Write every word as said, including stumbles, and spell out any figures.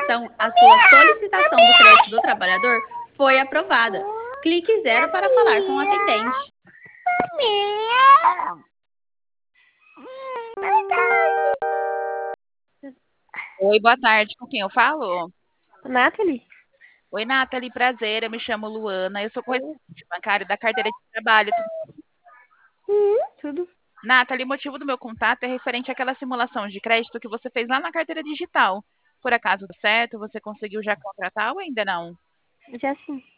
atenção, a sua solicitação do crédito do trabalhador foi aprovada. Clique zero para falar com o atendente. Oi, boa tarde. Com quem eu falo? Nathalie? Oi, Nathalie, prazer. Eu me chamo Luana. Eu sou correspondente bancária da carteira de trabalho. Hum, tudo. Nathalie, o motivo do meu contato é referente àquela simulação de crédito que você fez lá na carteira digital. Por acaso, deu certo? Você conseguiu já contratar ou ainda não? Já sim.